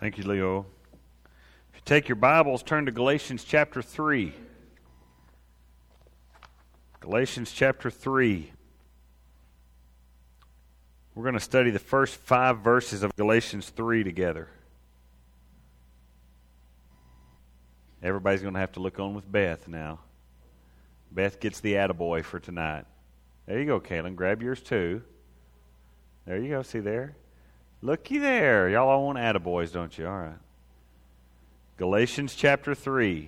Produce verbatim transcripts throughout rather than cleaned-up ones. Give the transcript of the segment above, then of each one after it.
Thank you, Leo. If you take your Bibles, turn to Galatians chapter three. Galatians chapter three. We're going to study the first five verses of Galatians three together. Everybody's going to have to look on with Beth now. Beth gets the attaboy for tonight. There you go, Kaylin. Grab yours too. There you go. See there? Looky there. Y'all all want attaboys, don't you? All right. Galatians chapter three.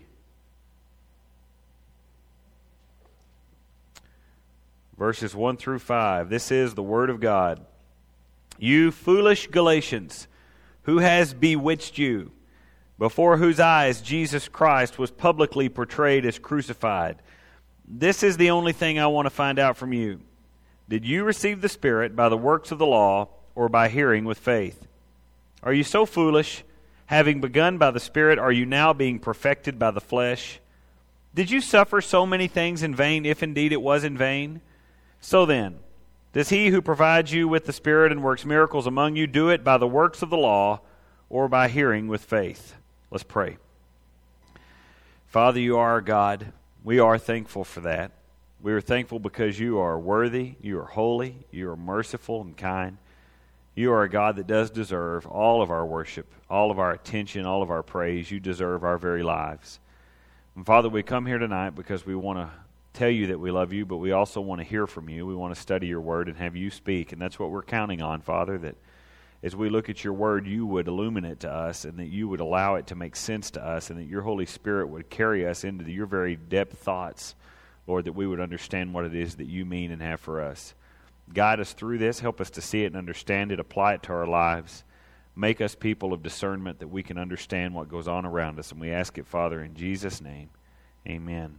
Verses one through five. This is the Word of God. You foolish Galatians, who has bewitched you, before whose eyes Jesus Christ was publicly portrayed as crucified? This is the only thing I want to find out from you. Did you receive the Spirit by the works of the law, or by hearing with faith? Are you so foolish? Having begun by the Spirit, are you now being perfected by the flesh? Did you suffer so many things in vain, if indeed it was in vain? So then, does he who provides you with the Spirit and works miracles among you do it by the works of the law, or by hearing with faith? Let's pray. Father, you are our God. We are thankful for that. We are thankful because you are worthy, you are holy, you are merciful and kind. You are a God that does deserve all of our worship, all of our attention, all of our praise. You deserve our very lives. And Father, we come here tonight because we want to tell you that we love you, but we also want to hear from you. We want to study your word and have you speak, and that's what we're counting on, Father, that as we look at your word, you would illumine it to us, and that you would allow it to make sense to us, and that your Holy Spirit would carry us into your very depth thoughts, Lord, that we would understand what it is that you mean and have for us. Guide us through this. Help us to see it and understand it. Apply it to our lives. Make us people of discernment that we can understand what goes on around us. And we ask it, Father, in Jesus' name. Amen.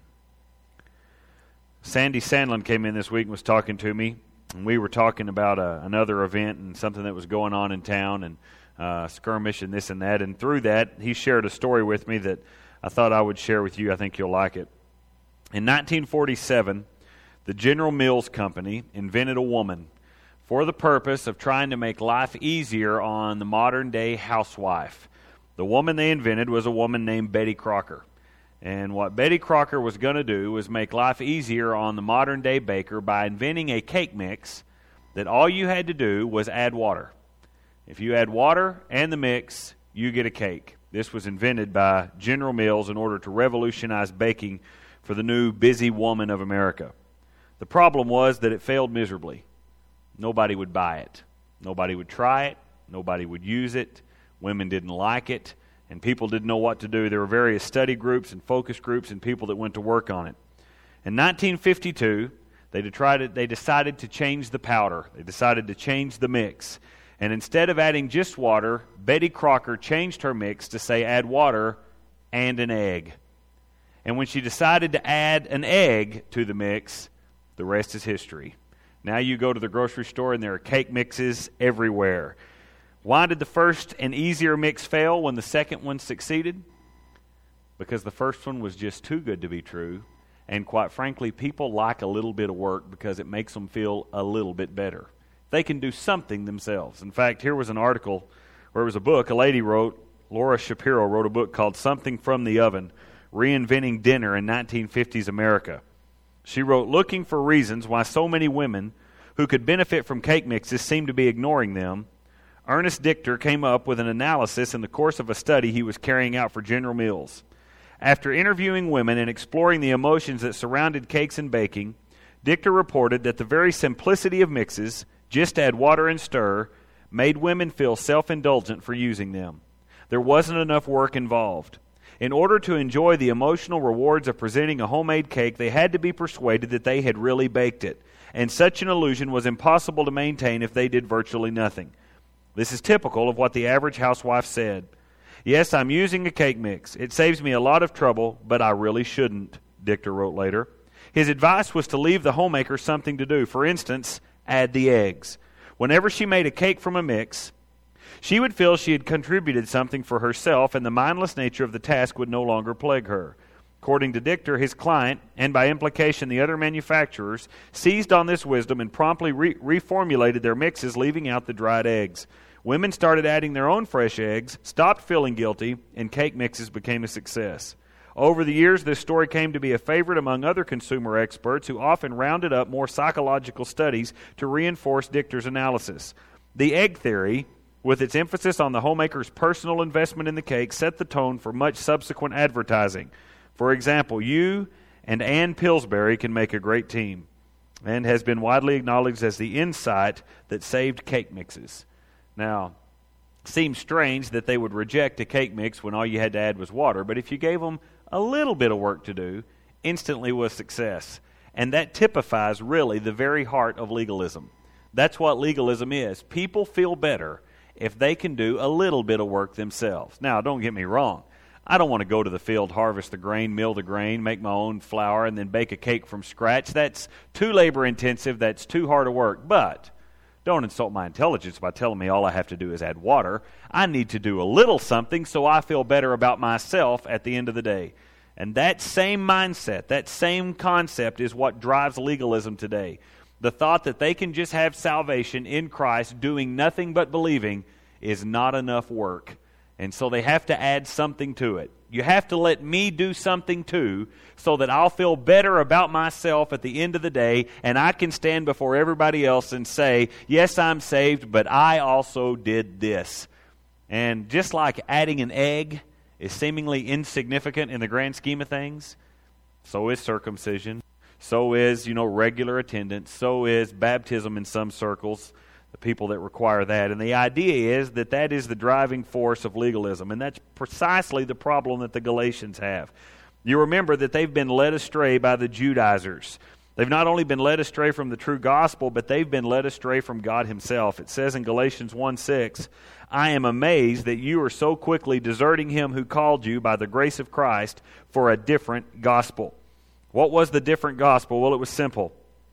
Sandy Sandlin came in this week and was talking to me. And we were talking about uh, another event and something that was going on in town and uh, skirmish and this and that. And through that, he shared a story with me that I thought I would share with you. I think you'll like it. In nineteen forty-seven, the General Mills Company invented a woman for the purpose of trying to make life easier on the modern-day housewife. The woman they invented was a woman named Betty Crocker. And what Betty Crocker was going to do was make life easier on the modern-day baker by inventing a cake mix that all you had to do was add water. If you add water and the mix, you get a cake. This was invented by General Mills in order to revolutionize baking for the new busy woman of America. The problem was that it failed miserably. Nobody would buy it. Nobody would try it. Nobody would use it. Women didn't like it. And people didn't know what to do. There were various study groups and focus groups and people that went to work on it. In nineteen fifty-two, they decided, they decided to change the powder. They decided to change the mix. And instead of adding just water, Betty Crocker changed her mix to say add water and an egg. And when she decided to add an egg to the mix, the rest is history. Now you go to the grocery store and there are cake mixes everywhere. Why did the first and easier mix fail when the second one succeeded? Because the first one was just too good to be true. And quite frankly, people like a little bit of work because it makes them feel a little bit better. They can do something themselves. In fact, here was an article, or it was a book, a lady wrote, Laura Shapiro wrote a book called Something from the Oven, Reinventing Dinner in nineteen fifties America. She wrote, looking for reasons why so many women who could benefit from cake mixes seem to be ignoring them, Ernest Dichter came up with an analysis in the course of a study he was carrying out for General Mills. After interviewing women and exploring the emotions that surrounded cakes and baking, Dichter reported that the very simplicity of mixes, just add water and stir, made women feel self-indulgent for using them. There wasn't enough work involved. In order to enjoy the emotional rewards of presenting a homemade cake, they had to be persuaded that they had really baked it, and such an illusion was impossible to maintain if they did virtually nothing. This is typical of what the average housewife said. Yes, I'm using a cake mix. It saves me a lot of trouble, but I really shouldn't, Dichter wrote later. His advice was to leave the homemaker something to do. For instance, add the eggs. Whenever she made a cake from a mix, she would feel she had contributed something for herself, and the mindless nature of the task would no longer plague her. According to Dichter, his client, and by implication the other manufacturers, seized on this wisdom and promptly re- reformulated their mixes, leaving out the dried eggs. Women started adding their own fresh eggs, stopped feeling guilty, and cake mixes became a success. Over the years, this story came to be a favorite among other consumer experts who often rounded up more psychological studies to reinforce Dichter's analysis. The egg theory, with its emphasis on the homemaker's personal investment in the cake, set the tone for much subsequent advertising. For example, you and Ann Pillsbury can make a great team, and has been widely acknowledged as the insight that saved cake mixes. Now, it seems strange that they would reject a cake mix when all you had to add was water, but if you gave them a little bit of work to do, instantly was success. And that typifies really the very heart of legalism. That's what legalism is. People feel better if they can do a little bit of work themselves. Now, don't get me wrong. I don't want to go to the field, harvest the grain, mill the grain, make my own flour, and then bake a cake from scratch. That's too labor-intensive. That's too hard a work. But don't insult my intelligence by telling me all I have to do is add water. I need to do a little something so I feel better about myself at the end of the day. And that same mindset, that same concept is what drives legalism today. The thought that they can just have salvation in Christ doing nothing but believing is not enough work. And so they have to add something to it. You have to let me do something too so that I'll feel better about myself at the end of the day and I can stand before everybody else and say, yes, I'm saved, but I also did this. And just like adding an egg is seemingly insignificant in the grand scheme of things, so is circumcision, so is, you know, regular attendance, so is baptism in some circles, the people that require that. And the idea is that that is the driving force of legalism, and that's precisely the problem that the Galatians have. You remember that they've been led astray by the Judaizers. They've not only been led astray from the true gospel, but they've been led astray from God himself. It says in Galatians one six, I am amazed that you are so quickly deserting him who called you by the grace of Christ for a different gospel. What was the different gospel? Well, it was simple.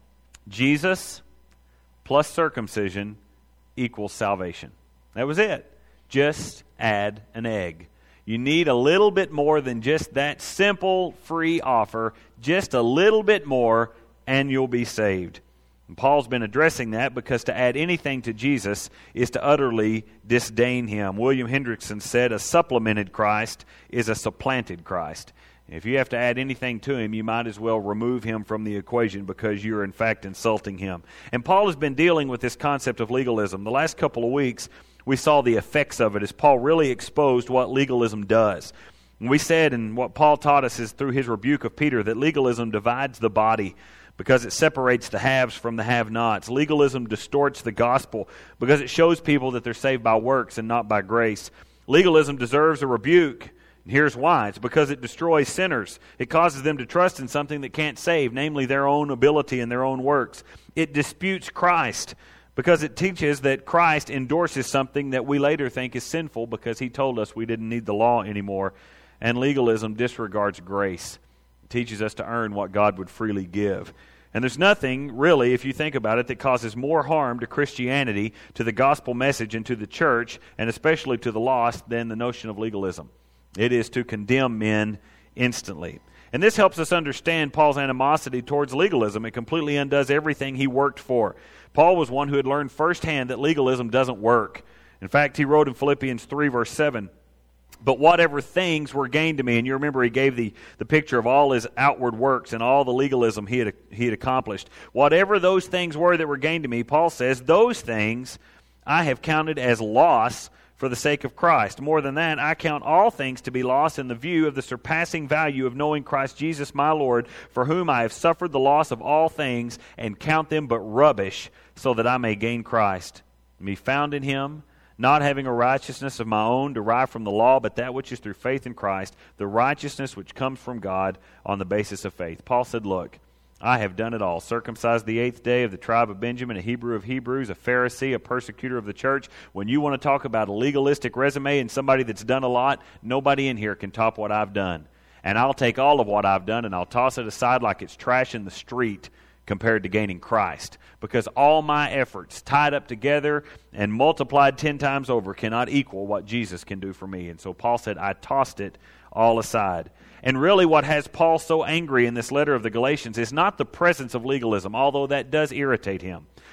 Jesus plus circumcision equals salvation. That was it. Just add an egg. You need a little bit more than just that simple free offer. Just a little bit more and you'll be saved. And Paul's been addressing that because to add anything to Jesus is to utterly disdain him. William Hendrickson said, a supplemented Christ is a supplanted Christ. If you have to add anything to him, you might as well remove him from the equation because you're in fact insulting him. And Paul has been dealing with this concept of legalism. The last couple of weeks, we saw the effects of it as Paul really exposed what legalism does. And we said, and what Paul taught us is through his rebuke of Peter, that legalism divides the body because it separates the haves from the have-nots. Legalism distorts the gospel because it shows people that they're saved by works and not by grace. Legalism deserves a rebuke. And here's why. It's because it destroys sinners. It causes them to trust in something that can't save, namely their own ability and their own works. It disputes Christ because it teaches that Christ endorses something that we later think is sinful because he told us we didn't need the law anymore. And legalism disregards grace. It teaches us to earn what God would freely give. And there's nothing, really, if you think about it, that causes more harm to Christianity, to the gospel message, and to the church, and especially to the lost, than the notion of legalism. It is to condemn men instantly. And this helps us understand Paul's animosity towards legalism. It completely undoes everything he worked for. Paul was one who had learned firsthand that legalism doesn't work. In fact, he wrote in Philippians three, verse seven, but whatever things were gained to me, and you remember he gave the, the picture of all his outward works and all the legalism he had, he had accomplished. Whatever those things were that were gained to me, Paul says, those things I have counted as loss for the sake of Christ. More than that, I count all things to be lost in the view of the surpassing value of knowing Christ Jesus my Lord, for whom I have suffered the loss of all things, and count them but rubbish, so that I may gain Christ, and be found in him, not having a righteousness of my own derived from the law, but that which is through faith in Christ, the righteousness which comes from God on the basis of faith. Paul said, look, I have done it all. Circumcised the eighth day, of the tribe of Benjamin, a Hebrew of Hebrews, a Pharisee, a persecutor of the church. When you want to talk about a legalistic resume and somebody that's done a lot, nobody in here can top what I've done. And I'll take all of what I've done and I'll toss it aside like it's trash in the street compared to gaining Christ. Because all my efforts tied up together and multiplied ten times over cannot equal what Jesus can do for me. And so Paul said, I tossed it all aside. And really what has Paul so angry in this letter of the Galatians is not the presence of legalism, although that does irritate him.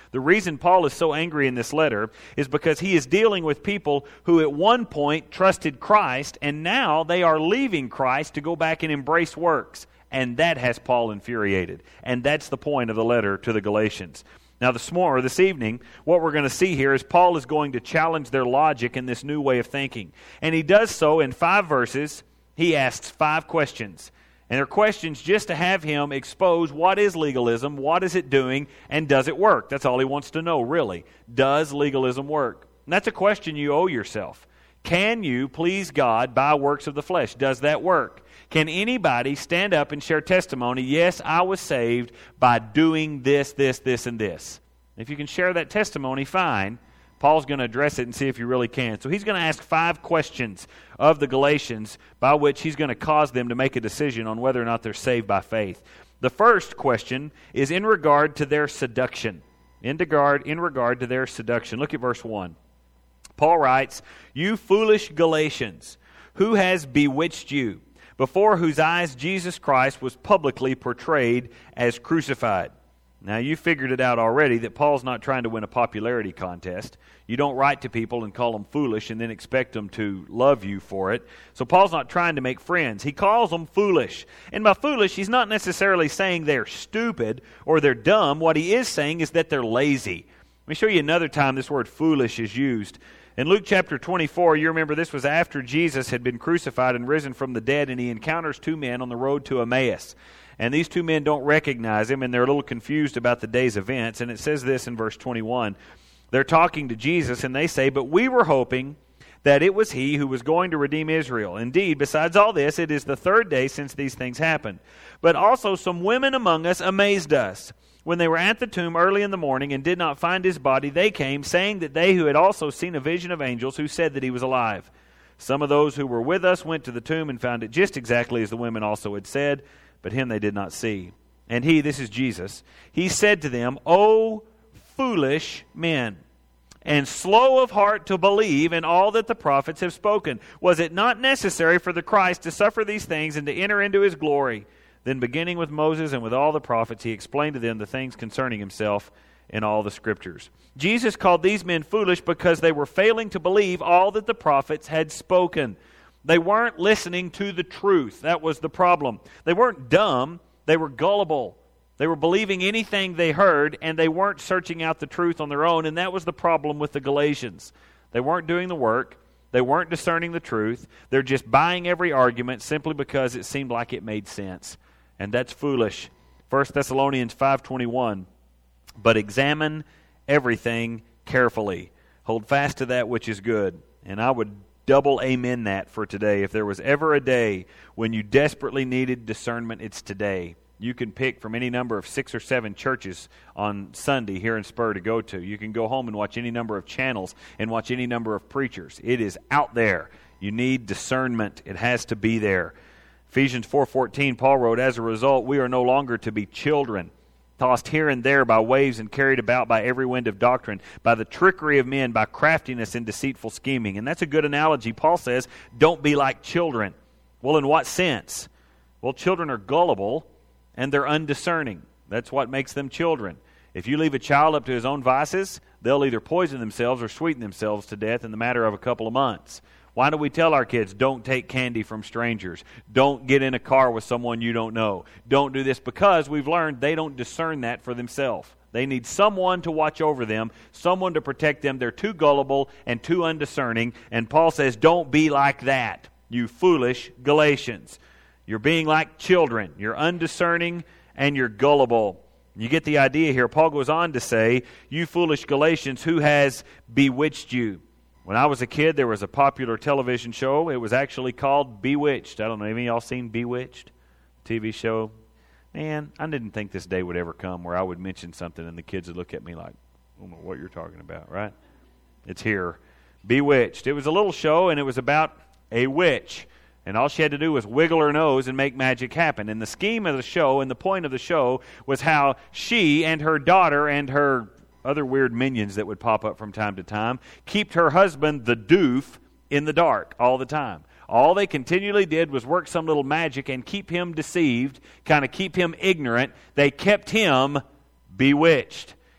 The reason Paul is so angry in this letter is because he is dealing with people who at one point trusted Christ, and now they are leaving Christ to go back and embrace works. And that has Paul infuriated. And that's the point of the letter to the Galatians. Now this morning, or this evening, what we're going to see here is Paul is going to challenge their logic in this new way of thinking. And he does so in five verses. He asks five questions. And they're questions just to have him expose what is legalism, what is it doing, and does it work? That's all he wants to know, really. Does legalism work? And that's a question you owe yourself. Can you please God by works of the flesh? Does that work? Can anybody stand up and share testimony, yes, I was saved by doing this, this, this, and this? If you can share that testimony, fine. Paul's going to address it and see if you really can. So he's going to ask five questions of the Galatians by which he's going to cause them to make a decision on whether or not they're saved by faith. The first question is in regard to their seduction. In regard, in regard to their seduction. Look at verse one. Paul writes, "You foolish Galatians, who has bewitched you, before whose eyes Jesus Christ was publicly portrayed as crucified." Now, you figured it out already that Paul's not trying to win a popularity contest. You don't write to people and call them foolish and then expect them to love you for it. So Paul's not trying to make friends. He calls them foolish. And by foolish, he's not necessarily saying they're stupid or they're dumb. What he is saying is that they're lazy. Let me show you another time this word foolish is used. In Luke chapter twenty-four, you remember this was after Jesus had been crucified and risen from the dead, and he encounters two men on the road to Emmaus. And these two men don't recognize him, and they're a little confused about the day's events. And it says this in verse twenty-one. They're talking to Jesus, and they say, "But we were hoping that it was he who was going to redeem Israel. Indeed, besides all this, it is the third day since these things happened. But also some women among us amazed us. When they were at the tomb early in the morning and did not find his body, they came, saying that they who had also seen a vision of angels who said that he was alive. Some of those who were with us went to the tomb and found it just exactly as the women also had said, but him they did not see. And he," this is Jesus, "he said to them, 'O foolish men, and slow of heart to believe in all that the prophets have spoken. Was it not necessary for the Christ to suffer these things and to enter into his glory?' Then beginning with Moses and with all the prophets, he explained to them the things concerning himself in all the Scriptures." Jesus called these men foolish because they were failing to believe all that the prophets had spoken. They weren't listening to the truth. That was the problem. They weren't dumb. They were gullible. They were believing anything they heard, and they weren't searching out the truth on their own, and that was the problem with the Galatians. They weren't doing the work. They weren't discerning the truth. They're just buying every argument simply because it seemed like it made sense. And that's foolish. First Thessalonians five twenty-one, "But examine everything carefully. Hold fast to that which is good." And I would double amen that for today. If there was ever a day when you desperately needed discernment, it's today. You can pick from any number of six or seven churches on Sunday here in Spur to go to. You can go home and watch any number of channels and watch any number of preachers. It is out there. You need discernment. It has to be there. Ephesians four fourteen, Paul wrote, "As a result, we are no longer to be children, tossed here and there by waves and carried about by every wind of doctrine, by the trickery of men, by craftiness and deceitful scheming." And that's a good analogy. Paul says, don't be like children. Well, in what sense? Well, children are gullible and they're undiscerning. That's what makes them children. If you leave a child up to his own vices, they'll either poison themselves or sweeten themselves to death in the matter of a couple of months. Why do we tell our kids, don't take candy from strangers? Don't get in a car with someone you don't know. Don't do this, because we've learned they don't discern that for themselves. They need someone to watch over them, someone to protect them. They're too gullible and too undiscerning. And Paul says, don't be like that, you foolish Galatians. You're being like children. You're undiscerning and you're gullible. You get the idea here. Paul goes on to say, you foolish Galatians, who has bewitched you? When I was a kid, there was a popular television show. It was actually called Bewitched. I don't know, any of y'all seen Bewitched? T V show? Man, I didn't think this day would ever come where I would mention something and the kids would look at me like, I don't know what you're talking about, right? It's here. Bewitched. It was a little show, and it was about a witch. And all she had to do was wiggle her nose and make magic happen. And the scheme of the show and the point of the show was how she and her daughter and her other weird minions that would pop up from time to time kept her husband, the doof, in the dark all the time. All they continually did was work some little magic and keep him deceived, kind of keep him ignorant. They kept him bewitched.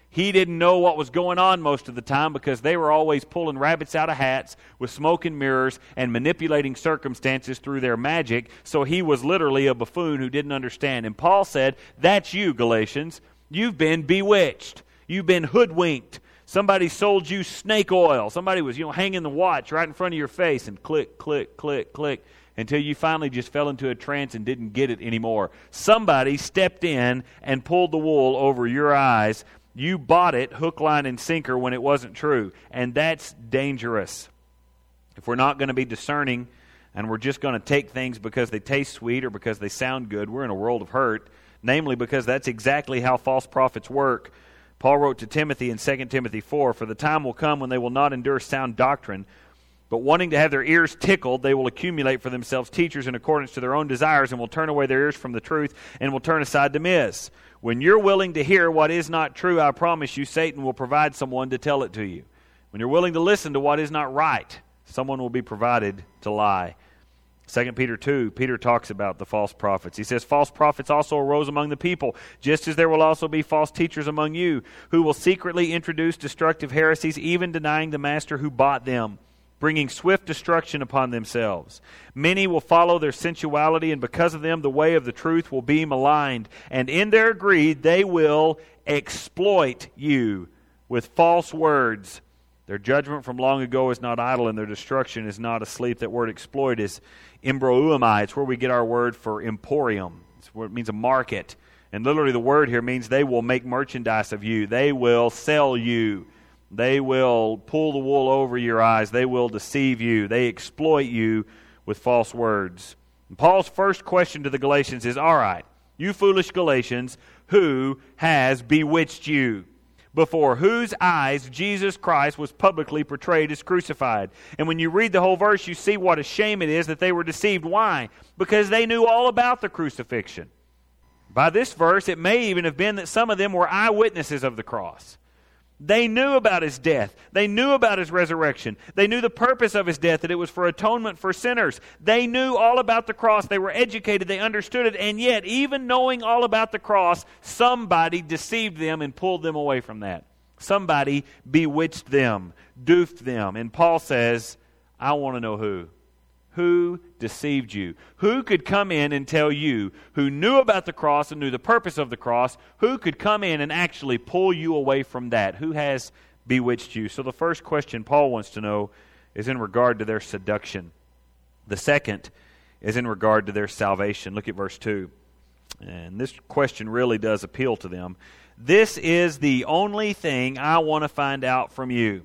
He didn't know what was going on most of the time because they were always pulling rabbits out of hats with smoke and mirrors and manipulating circumstances through their magic. So he was literally a buffoon who didn't understand. And Paul said, that's you, Galatians. You've been bewitched. You've been hoodwinked. Somebody sold you snake oil. Somebody was, you know, hanging the watch right in front of your face and click, click, click, click, until you finally just fell into a trance and didn't get it anymore. Somebody stepped in and pulled the wool over your eyes. You bought it hook, line, and sinker when it wasn't true. And that's dangerous. If we're not going to be discerning and we're just going to take things because they taste sweet or because they sound good, we're in a world of hurt. Namely, because that's exactly how false prophets work. Paul wrote to Timothy in Second Timothy four, "For the time will come when they will not endure sound doctrine, but wanting to have their ears tickled, they will accumulate for themselves teachers in accordance to their own desires and will turn away their ears from the truth and will turn aside to myths." When you're willing to hear what is not true, I promise you, Satan will provide someone to tell it to you. When you're willing to listen to what is not right, someone will be provided to lie. Second Peter two, Peter talks about the false prophets. He says, "False prophets also arose among the people, just as there will also be false teachers among you, who will secretly introduce destructive heresies, even denying the master who bought them, bringing swift destruction upon themselves. Many will follow their sensuality, and because of them the way of the truth will be maligned. And in their greed they will exploit you with false words. Their judgment from long ago is not idle, and their destruction is not asleep." That word exploit is embrouomai. It's where we get our word for emporium. It's where it means a market. And literally the word here means they will make merchandise of you. They will sell you. They will pull the wool over your eyes. They will deceive you. They exploit you with false words. And Paul's first question to the Galatians is, all right, you foolish Galatians, who has bewitched you? Before whose eyes Jesus Christ was publicly portrayed as crucified. And when you read the whole verse, you see what a shame it is that they were deceived. Why? Because they knew all about the crucifixion. By this verse, it may even have been that some of them were eyewitnesses of the cross. They knew about his death. They knew about his resurrection. They knew the purpose of his death, that it was for atonement for sinners. They knew all about the cross. They were educated. They understood it. And yet, even knowing all about the cross, somebody deceived them and pulled them away from that. Somebody bewitched them, doofed them. And Paul says, I want to know who. Who deceived you? Who could come in and tell you, who knew about the cross and knew the purpose of the cross, who could come in and actually pull you away from that? Who has bewitched you? So the first question Paul wants to know is in regard to their seduction. The second is in regard to their salvation. Look at verse two. And this question really does appeal to them. "This is the only thing I want to find out from you.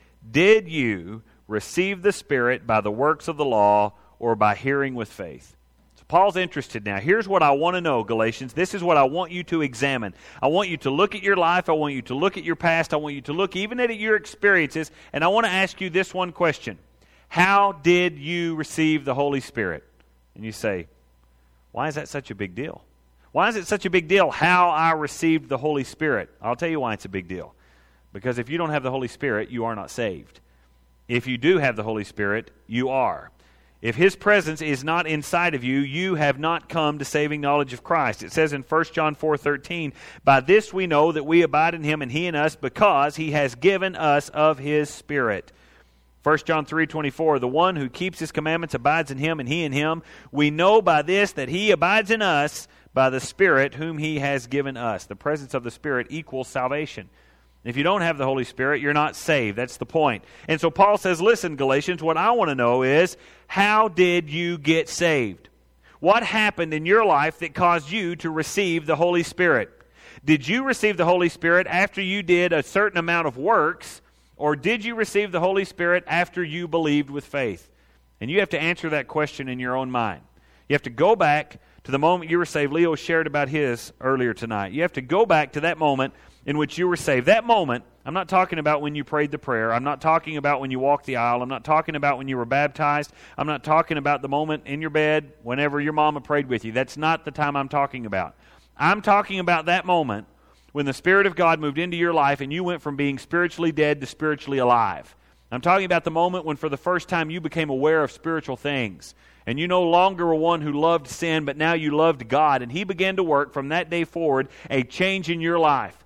Did you receive the Spirit by the works of the law or by hearing with faith?" So Paul's interested now. Here's what I want to know, Galatians. This is what I want you to examine. I want you to look at your life. I want you to look at your past. I want you to look even at your experiences. And I want to ask you this one question. How did you receive the Holy Spirit? And you say, why is that such a big deal? Why is it such a big deal how I received the Holy Spirit? I'll tell you why it's a big deal. Because if you don't have the Holy Spirit, you are not saved. If you do have the Holy Spirit, you are. If His presence is not inside of you, you have not come to saving knowledge of Christ. It says in First John four thirteen, "By this we know that we abide in Him and He in us, because He has given us of His Spirit." First John three twenty-four, "The one who keeps His commandments abides in Him and He in him. We know by this that He abides in us by the Spirit whom He has given us." The presence of the Spirit equals salvation. If you don't have the Holy Spirit, you're not saved. That's the point. And so Paul says, listen, Galatians, what I want to know is, how did you get saved? What happened in your life that caused you to receive the Holy Spirit? Did you receive the Holy Spirit after you did a certain amount of works, or did you receive the Holy Spirit after you believed with faith? And you have to answer that question in your own mind. You have to go back to the moment you were saved. Leo shared about his earlier tonight. You have to go back to that moment in which you were saved. That moment, I'm not talking about when you prayed the prayer. I'm not talking about when you walked the aisle. I'm not talking about when you were baptized. I'm not talking about the moment in your bed whenever your mama prayed with you. That's not the time I'm talking about. I'm talking about that moment when the Spirit of God moved into your life and you went from being spiritually dead to spiritually alive. I'm talking about the moment when for the first time you became aware of spiritual things. And you no longer were one who loved sin, but now you loved God. And He began to work from that day forward a change in your life.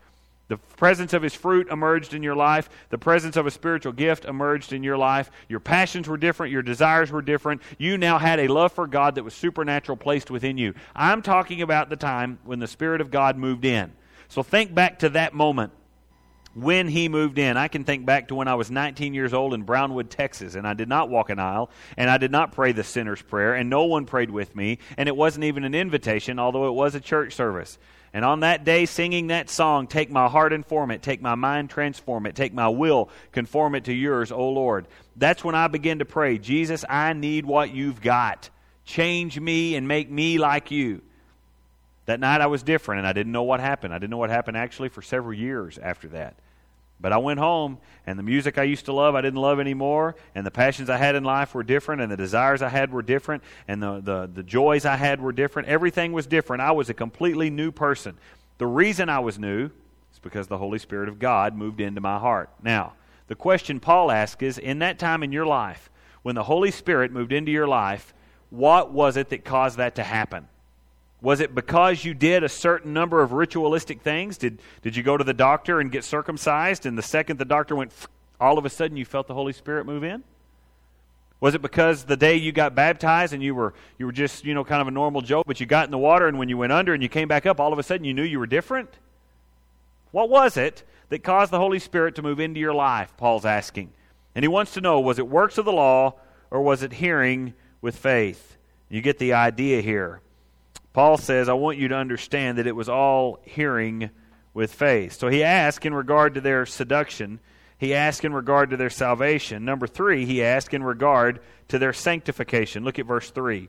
The presence of His fruit emerged in your life. The presence of a spiritual gift emerged in your life. Your passions were different. Your desires were different. You now had a love for God that was supernatural placed within you. I'm talking about the time when the Spirit of God moved in. So think back to that moment when He moved in. I can think back to when I was nineteen years old in Brownwood, Texas, and I did not walk an aisle, and I did not pray the sinner's prayer, and no one prayed with me, and it wasn't even an invitation, although it was a church service. And on that day, singing that song, take my heart and form it, take my mind, transform it, take my will, conform it to yours, O Lord. That's when I began to pray, Jesus, I need what you've got. Change me and make me like you. That night I was different, and I didn't know what happened. I didn't know what happened actually for several years after that. But I went home, and the music I used to love, I didn't love anymore, and the passions I had in life were different, and the desires I had were different, and the, the, the joys I had were different. Everything was different. I was a completely new person. The reason I was new is because the Holy Spirit of God moved into my heart. Now, the question Paul asks is, in that time in your life, when the Holy Spirit moved into your life, what was it that caused that to happen? Was it because you did a certain number of ritualistic things? Did, did you go to the doctor and get circumcised, and the second the doctor went, all of a sudden you felt the Holy Spirit move in? Was it because the day you got baptized and you were you were just, you know, kind of a normal Joe, but you got in the water, and when you went under and you came back up, all of a sudden you knew you were different? What was it that caused the Holy Spirit to move into your life, Paul's asking. And he wants to know, was it works of the law, or was it hearing with faith? You get the idea here. Paul says, I want you to understand that it was all hearing with faith. So he asked in regard to their seduction. He asked in regard to their salvation. Number three, he asked in regard to their sanctification. Look at verse three.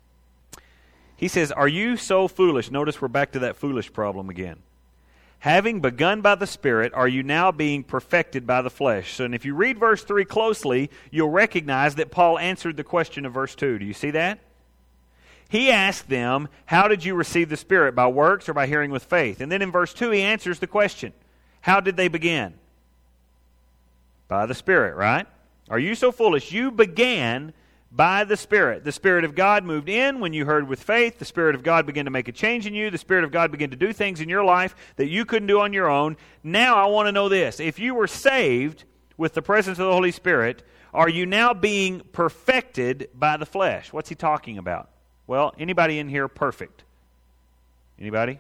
He says, are you so foolish? Notice we're back to that foolish problem again. Having begun by the Spirit, are you now being perfected by the flesh? So and if you read verse three closely, you'll recognize that Paul answered the question of verse two. Do you see that? He asked them, how did you receive the Spirit? By works or by hearing with faith? And then in verse two, he answers the question. How did they begin? By the Spirit, right? Are you so foolish? You began by the Spirit. The Spirit of God moved in when you heard with faith. The Spirit of God began to make a change in you. The Spirit of God began to do things in your life that you couldn't do on your own. Now I want to know this. If you were saved with the presence of the Holy Spirit, are you now being perfected by the flesh? What's he talking about? Well, anybody in here perfect? Anybody?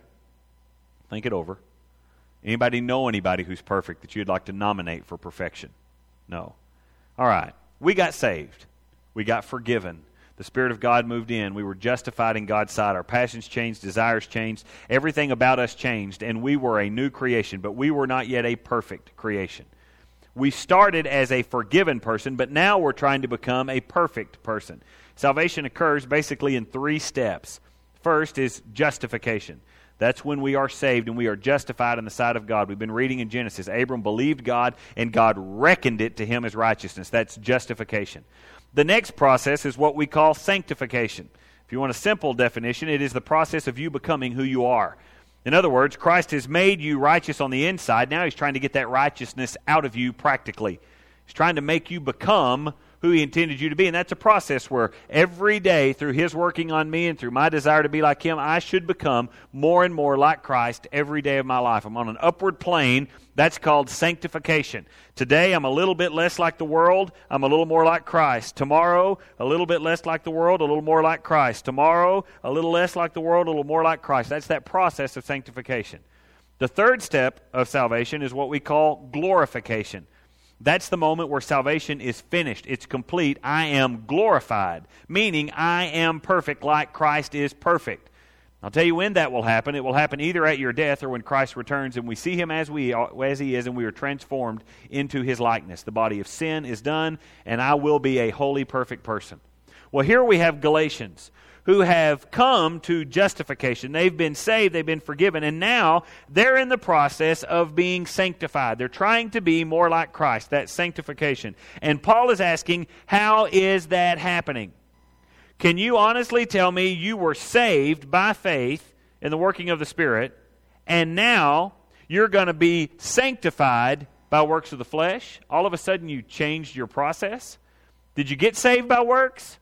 Think it over. Anybody know anybody who's perfect that you'd like to nominate for perfection? No. All right. We got saved. We got forgiven. The Spirit of God moved in. We were justified in God's sight. Our passions changed. Desires changed. Everything about us changed. And we were a new creation. But we were not yet a perfect creation. We started as a forgiven person, but now we're trying to become a perfect person. Salvation occurs basically in three steps. First is justification. That's when we are saved and we are justified in the sight of God. We've been reading in Genesis. Abram believed God and God reckoned it to him as righteousness. That's justification. The next process is what we call sanctification. If you want a simple definition, it is the process of you becoming who you are. In other words, Christ has made you righteous on the inside. Now He's trying to get that righteousness out of you practically. He's trying to make you become who He intended you to be. And that's a process where every day, through His working on me and through my desire to be like Him, I should become more and more like Christ every day of my life. I'm on an upward plane. That's called sanctification. Today, I'm a little bit less like the world. I'm a little more like Christ. Tomorrow, a little bit less like the world, a little more like Christ. Tomorrow, a little less like the world, a little more like Christ. That's that process of sanctification. The third step of salvation is what we call glorification. That's the moment where salvation is finished. It's complete. I am glorified, meaning I am perfect like Christ is perfect. I'll tell you when that will happen. It will happen either at your death or when Christ returns and we see Him as we as He is and we are transformed into His likeness. The body of sin is done and I will be a holy, perfect person. Well, here we have Galatians who have come to justification. They've been saved, they've been forgiven, and now they're in the process of being sanctified. They're trying to be more like Christ, that sanctification. And Paul is asking, how is that happening? Can you honestly tell me you were saved by faith in the working of the Spirit, and now you're going to be sanctified by works of the flesh? All of a sudden you changed your process? Did you get saved by works?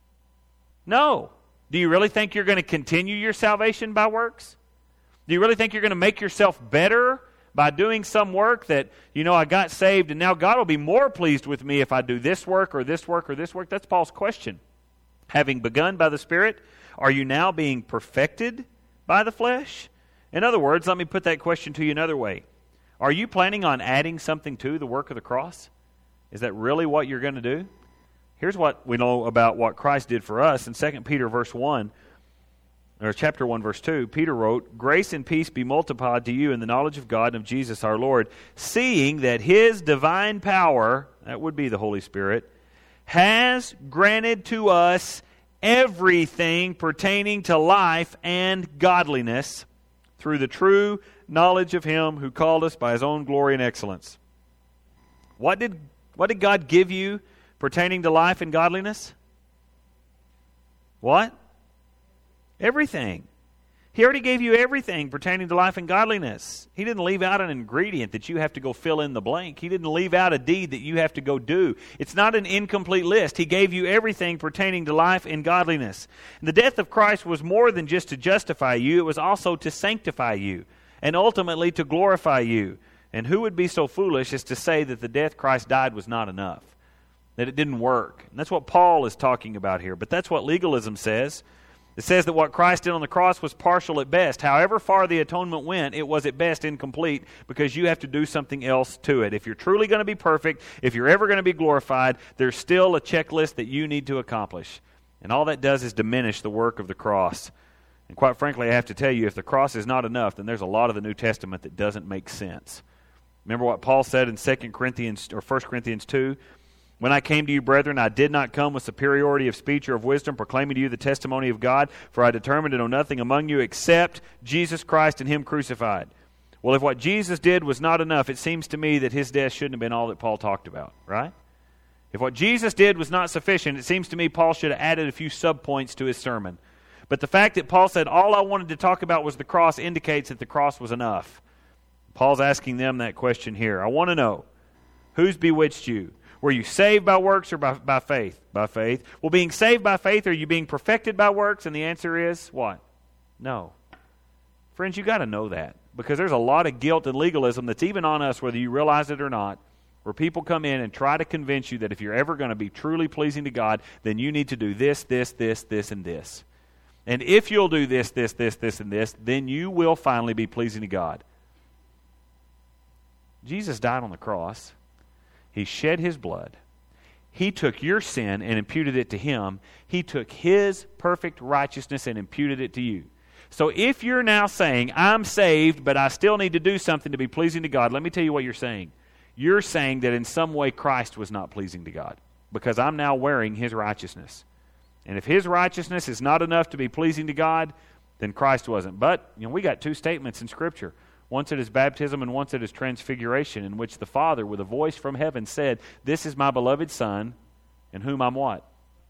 No. Do you really think you're going to continue your salvation by works? Do you really think you're going to make yourself better by doing some work that, you know, I got saved and now God will be more pleased with me if I do this work or this work or this work? That's Paul's question. Having begun by the Spirit, are you now being perfected by the flesh? In other words, let me put that question to you another way. Are you planning on adding something to the work of the cross? Is that really what you're going to do? Here's what we know about what Christ did for us. In Second Peter verse one, or chapter one, verse two, Peter wrote, "Grace and peace be multiplied to you in the knowledge of God and of Jesus our Lord, seeing that His divine power," that would be the Holy Spirit, "has granted to us everything pertaining to life and godliness through the true knowledge of Him who called us by His own glory and excellence." What did, what did God give you pertaining to life and godliness? What? Everything. He already gave you everything pertaining to life and godliness. He didn't leave out an ingredient that you have to go fill in the blank. He didn't leave out a deed that you have to go do. It's not an incomplete list. He gave you everything pertaining to life and godliness. And the death of Christ was more than just to justify you. It was also to sanctify you and ultimately to glorify you. And who would be so foolish as to say that the death Christ died was not enough? That it didn't work. And that's what Paul is talking about here. But that's what legalism says. It says that what Christ did on the cross was partial at best. However far the atonement went, it was at best incomplete because you have to do something else to it. If you're truly going to be perfect, if you're ever going to be glorified, there's still a checklist that you need to accomplish. And all that does is diminish the work of the cross. And quite frankly, I have to tell you, if the cross is not enough, then there's a lot of the New Testament that doesn't make sense. Remember what Paul said in Second Corinthians or First Corinthians two? "When I came to you, brethren, I did not come with superiority of speech or of wisdom, proclaiming to you the testimony of God, for I determined to know nothing among you except Jesus Christ and Him crucified." Well, if what Jesus did was not enough, it seems to me that His death shouldn't have been all that Paul talked about, right? If what Jesus did was not sufficient, it seems to me Paul should have added a few subpoints to his sermon. But the fact that Paul said, all I wanted to talk about was the cross, indicates that the cross was enough. Paul's asking them that question here. I want to know, who's bewitched you? Were you saved by works or by, by faith? By faith. Well, being saved by faith, are you being perfected by works? And the answer is, what? No. Friends, you got to know that. Because there's a lot of guilt and legalism that's even on us, whether you realize it or not, where people come in and try to convince you that if you're ever going to be truly pleasing to God, then you need to do this, this, this, this, and this. And if you'll do this, this, this, this, and this, then you will finally be pleasing to God. Jesus died on the cross. He shed His blood. He took your sin and imputed it to Him. He took His perfect righteousness and imputed it to you. So if you're now saying, I'm saved, but I still need to do something to be pleasing to God, let me tell you what you're saying. You're saying that in some way Christ was not pleasing to God because I'm now wearing His righteousness. And if His righteousness is not enough to be pleasing to God, then Christ wasn't. But, you know, we got two statements in Scripture. Once at His baptism and once at His transfiguration, in which the Father, with a voice from heaven, said, "This is my beloved Son, in whom I'm what?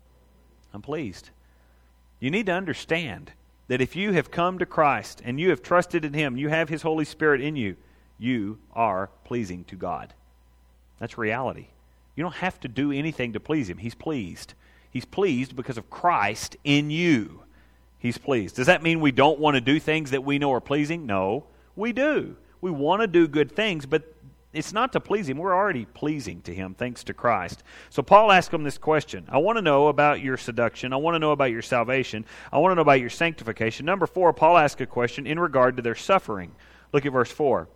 I'm pleased." You need to understand that if you have come to Christ and you have trusted in Him, you have His Holy Spirit in you, you are pleasing to God. That's reality. You don't have to do anything to please Him. He's pleased. He's pleased because of Christ in you. He's pleased. Does that mean we don't want to do things that we know are pleasing? No. We do. We want to do good things, but it's not to please Him. We're already pleasing to Him thanks to Christ. So Paul asked him this question. I want to know about your seduction. I want to know about your salvation. I want to know about your sanctification. Number four, Paul asked a question in regard to their suffering. Look at verse four.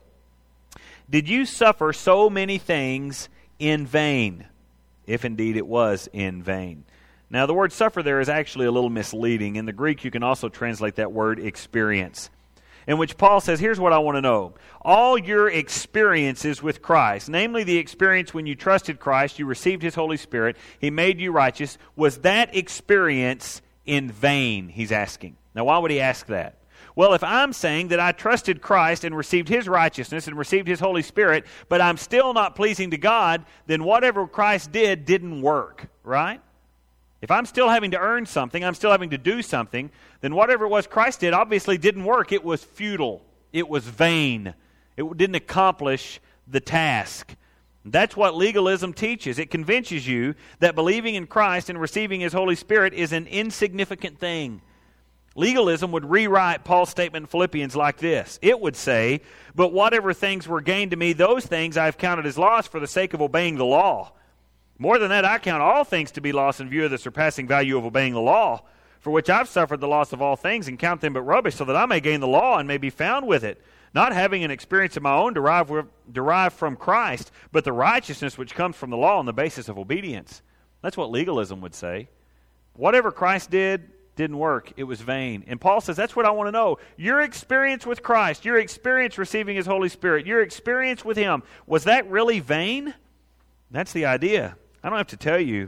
Did you suffer so many things in vain? If indeed it was in vain. Now the word suffer there is actually a little misleading. In the Greek you can also translate that word experience. In which Paul says, here's what I want to know. All your experiences with Christ, namely the experience when you trusted Christ, you received His Holy Spirit, He made you righteous, was that experience in vain, he's asking. Now why would he ask that? Well, if I'm saying that I trusted Christ and received His righteousness and received His Holy Spirit, but I'm still not pleasing to God, then whatever Christ did didn't work, right? If I'm still having to earn something, I'm still having to do something, then whatever it was Christ did obviously didn't work. It was futile. It was vain. It didn't accomplish the task. That's what legalism teaches. It convinces you that believing in Christ and receiving His Holy Spirit is an insignificant thing. Legalism would rewrite Paul's statement in Philippians like this. It would say, "But whatever things were gained to me, those things I have counted as loss for the sake of obeying the law. More than that, I count all things to be lost in view of the surpassing value of obeying the law, for which I've suffered the loss of all things and count them but rubbish, so that I may gain the law and may be found with it, not having an experience of my own derived, derived from Christ, but the righteousness which comes from the law on the basis of obedience." That's what legalism would say. Whatever Christ did didn't work. It was vain. And Paul says, that's what I want to know. Your experience with Christ, your experience receiving His Holy Spirit, your experience with Him, was that really vain? That's the idea. I don't have to tell you,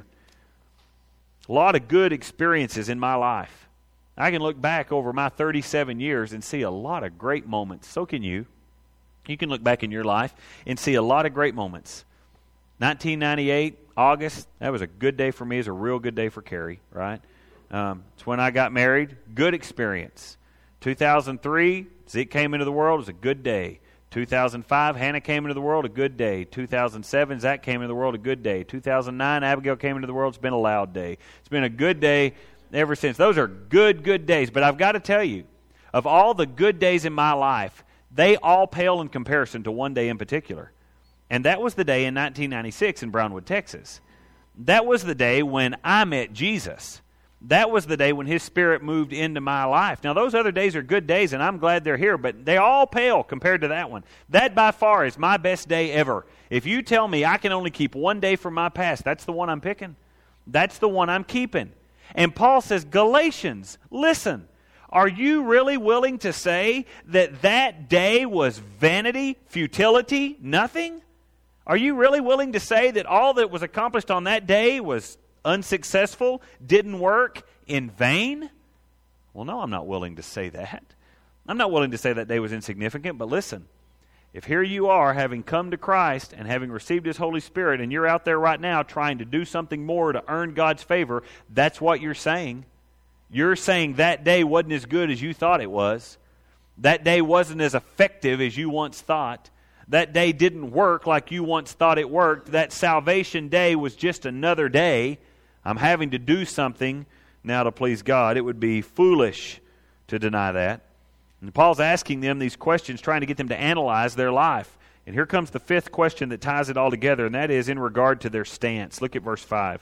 a lot of good experiences in my life. I can look back over my thirty-seven years and see a lot of great moments. So can you. You can look back in your life and see a lot of great moments. nineteen ninety-eight, August, that was a good day for me. It was a real good day for Carrie, right? Um, it's when I got married. Good experience. two thousand three, Zeke came into the world. It was a good day. two thousand five, Hannah came into the world. A good day. two thousand seven, Zach came into the world. A good day. two thousand nine, Abigail came into the world. It's been a loud day. It's been a good day ever since. Those are good, good days. But I've got to tell you, of all the good days in my life, they all pale in comparison to one day in particular. And that was the day in nineteen ninety-six in Brownwood, Texas. That was the day when I met Jesus. That was the day when His Spirit moved into my life. Now, those other days are good days, and I'm glad they're here, but they all pale compared to that one. That, by far, is my best day ever. If you tell me I can only keep one day from my past, that's the one I'm picking. That's the one I'm keeping. And Paul says, Galatians, listen, are you really willing to say that that day was vanity, futility, nothing? Are you really willing to say that all that was accomplished on that day was unsuccessful, didn't work, in vain? Well, no, I'm not willing to say that. I'm not willing to say that day was insignificant, but listen, if here you are having come to Christ and having received His Holy Spirit, and you're out there right now trying to do something more to earn God's favor, that's what you're saying. You're saying that day wasn't as good as you thought it was. That day wasn't as effective as you once thought. That day didn't work like you once thought it worked. That salvation day was just another day. I'm having to do something now to please God. It would be foolish to deny that. And Paul's asking them these questions, trying to get them to analyze their life. And here comes the fifth question that ties it all together, and that is in regard to their stance. Look at verse five.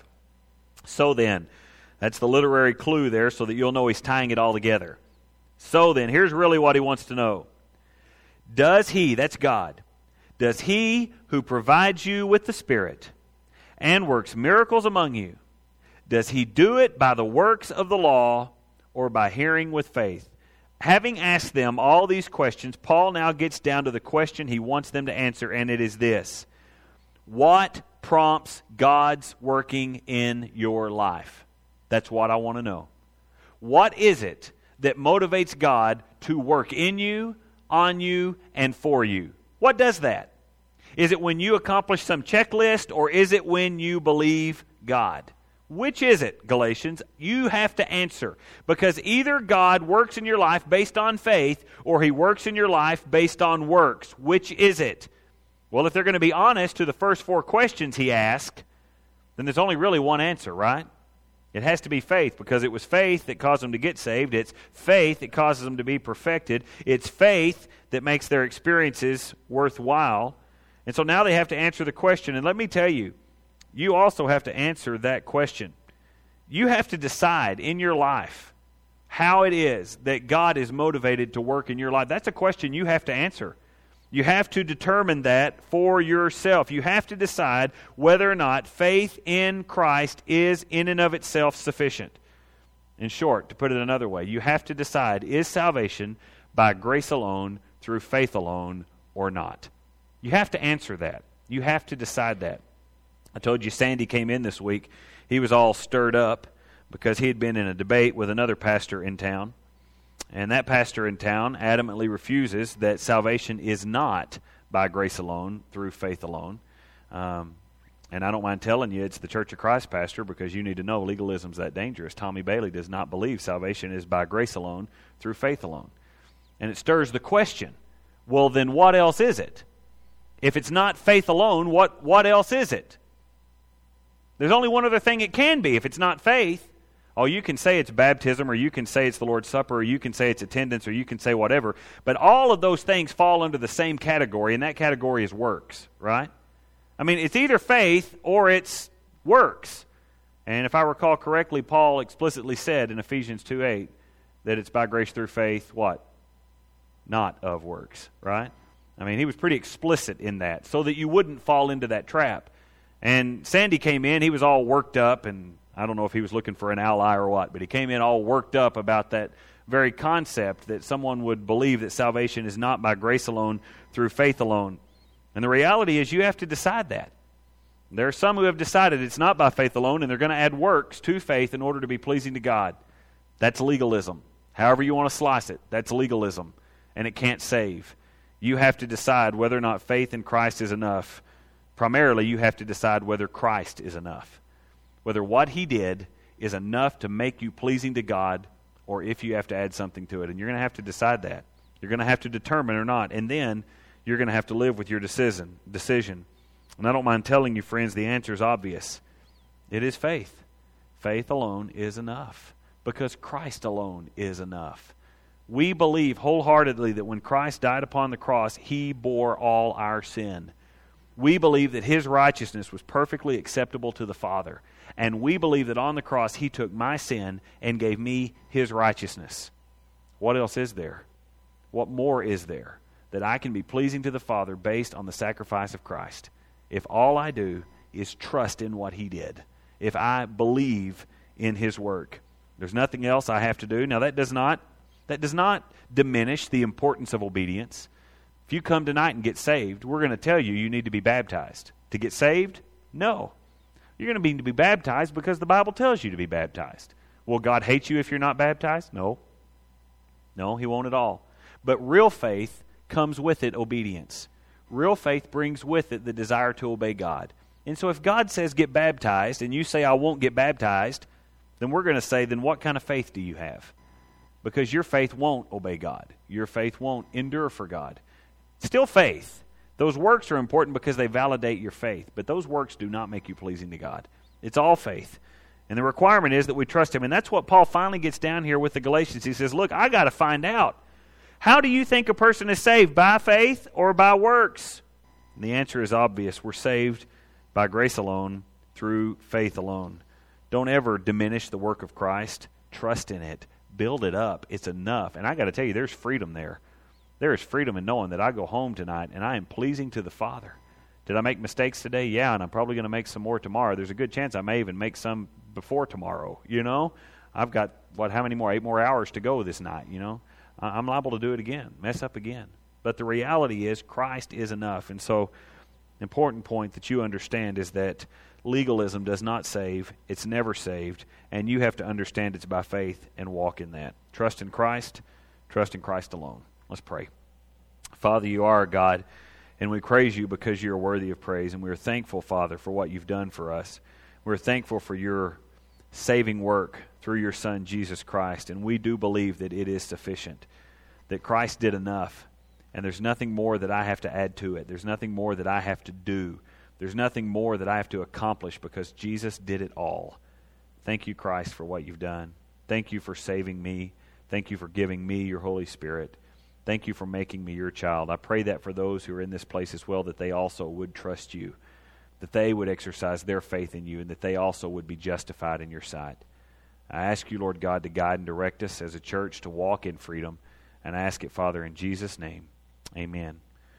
So then, that's the literary clue there so that you'll know he's tying it all together. So then, here's really what he wants to know. Does He, that's God, does He who provides you with the Spirit and works miracles among you, does He do it by the works of the law or by hearing with faith? Having asked them all these questions, Paul now gets down to the question he wants them to answer, and it is this. What prompts God's working in your life? That's what I want to know. What is it that motivates God to work in you, on you, and for you? What does that? Is it when you accomplish some checklist, or is it when you believe God? Which is it, Galatians? You have to answer. Because either God works in your life based on faith, or He works in your life based on works. Which is it? Well, if they're going to be honest to the first four questions he asked, then there's only really one answer, right? It has to be faith, because it was faith that caused them to get saved. It's faith that causes them to be perfected. It's faith that makes their experiences worthwhile. And so now they have to answer the question. And let me tell you, you also have to answer that question. You have to decide in your life how it is that God is motivated to work in your life. That's a question you have to answer. You have to determine that for yourself. You have to decide whether or not faith in Christ is in and of itself sufficient. In short, to put it another way, you have to decide, is salvation by grace alone, through faith alone, or not? You have to answer that. You have to decide that. I told you Sandy came in this week. He was all stirred up because he had been in a debate with another pastor in town. And that pastor in town adamantly refuses that salvation is not by grace alone, through faith alone. Um, and I don't mind telling you it's the Church of Christ pastor, because you need to know legalism's that dangerous. Tommy Bailey does not believe salvation is by grace alone, through faith alone. And it stirs the question, well, then what else is it? If it's not faith alone, what, what else is it? There's only one other thing it can be if it's not faith. Oh, you can say it's baptism, or you can say it's the Lord's Supper, or you can say it's attendance, or you can say whatever. But all of those things fall under the same category, and that category is works, right? I mean, it's either faith or it's works. And if I recall correctly, Paul explicitly said in Ephesians two eight that it's by grace through faith, what? Not of works, right? I mean, he was pretty explicit in that, so that you wouldn't fall into that trap. And Sandy came in, he was all worked up, and I don't know if he was looking for an ally or what, but he came in all worked up about that very concept that someone would believe that salvation is not by grace alone, through faith alone. And the reality is you have to decide that. There are some who have decided it's not by faith alone, and they're going to add works to faith in order to be pleasing to God. That's legalism. However you want to slice it, that's legalism, and it can't save. You have to decide whether or not faith in Christ is enough. Primarily, you have to decide whether Christ is enough. Whether what He did is enough to make you pleasing to God, or if you have to add something to it. And you're going to have to decide that. You're going to have to determine or not. And then you're going to have to live with your decision. decision. And I don't mind telling you, friends, the answer is obvious. It is faith. Faith alone is enough, because Christ alone is enough. We believe wholeheartedly that when Christ died upon the cross, He bore all our sin. We believe that His righteousness was perfectly acceptable to the Father. And we believe that on the cross He took my sin and gave me His righteousness. What else is there? What more is there? That I can be pleasing to the Father based on the sacrifice of Christ. If all I do is trust in what He did. If I believe in His work. There's nothing else I have to do. Now that does not, that does not diminish the importance of obedience. If you come tonight and get saved, we're going to tell you you need to be baptized. To get saved? No. You're going to need to be baptized because the Bible tells you to be baptized. Will God hate you if you're not baptized? No. No, He won't at all. But real faith comes with it obedience. Real faith brings with it the desire to obey God. And so if God says get baptized and you say I won't get baptized, then we're going to say, then what kind of faith do you have? Because your faith won't obey God. Your faith won't endure for God. Still faith. Those works are important because they validate your faith. But those works do not make you pleasing to God. It's all faith. And the requirement is that we trust Him. And that's what Paul finally gets down here with the Galatians. He says, look, I got to find out. How do you think a person is saved? By faith or by works? And the answer is obvious. We're saved by grace alone, through faith alone. Don't ever diminish the work of Christ. Trust in it. Build it up. It's enough. And I got to tell you, there's freedom there. There is freedom in knowing that I go home tonight and I am pleasing to the Father. Did I make mistakes today? Yeah, and I'm probably going to make some more tomorrow. There's a good chance I may even make some before tomorrow, you know? I've got, what, how many more? Eight more hours to go this night, you know? I'm liable to do it again, mess up again. But the reality is Christ is enough. And so, important point that you understand is that legalism does not save. It's never saved. And you have to understand it's by faith and walk in that. Trust in Christ. Trust in Christ alone. Let's pray. Father, you are a God, and we praise you because you are worthy of praise. And we are thankful, Father, for what you've done for us. We're thankful for your saving work through your Son, Jesus Christ. And we do believe that it is sufficient, that Christ did enough. And there's nothing more that I have to add to it. There's nothing more that I have to do. There's nothing more that I have to accomplish because Jesus did it all. Thank you, Christ, for what you've done. Thank you for saving me. Thank you for giving me your Holy Spirit. Thank you for making me your child. I pray that for those who are in this place as well, that they also would trust you, that they would exercise their faith in you, and that they also would be justified in your sight. I ask you, Lord God, to guide and direct us as a church to walk in freedom. And I ask it, Father, in Jesus' name. Amen.